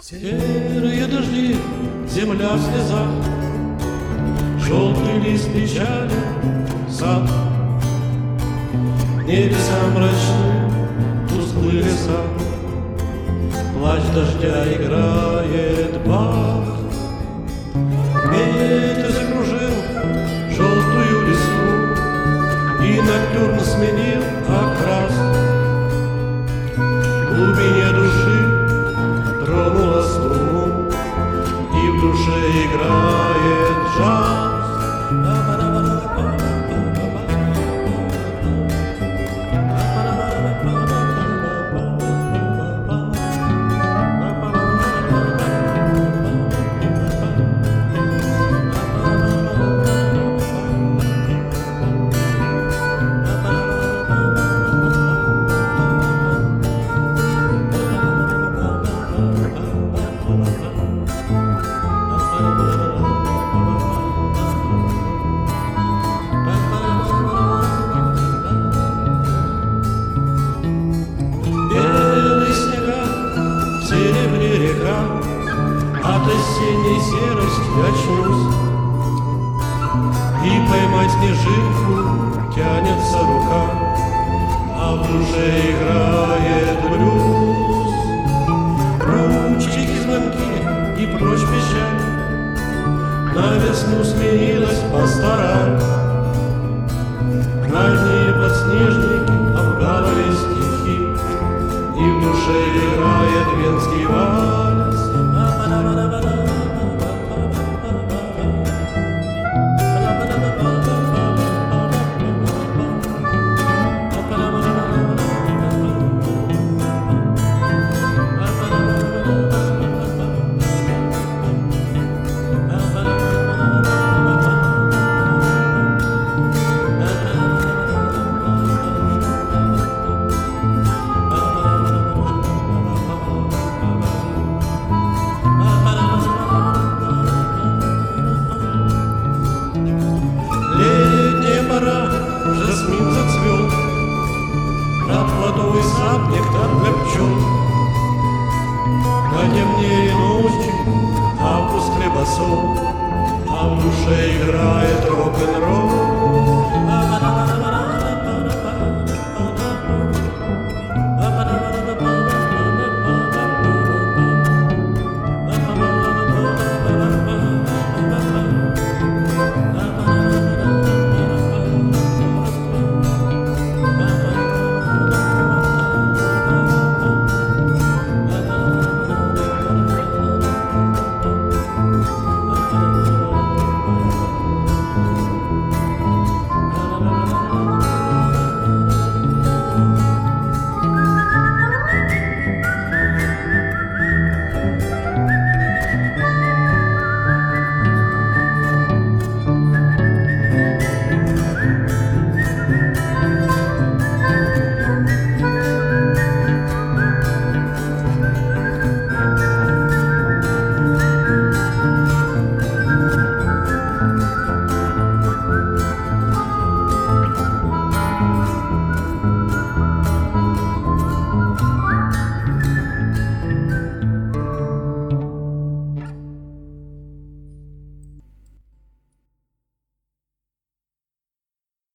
Серые дожди, земля в слезах, желтый лист печали, сад. Небеса мрачны, тусклый леса, плач дождя играет Бах. Ветер закружил желтую листву и ноктюрн сменил окрас. В глубине души тронула струну, и в душе играет джаз. От осенней серости очнусь, и поймать снежинку тянется рука, а в душе играет блюз. Ручки, звонки и прочь печаль, на весну сменилась пастораль. Ранние подснежники, а в голове стихи, и в душе играет венский вальс. Жасмин зацвел, над водой сад нектар для пчел. На темнее ночи август хлебосол, а в душе играет рок-н-ролл.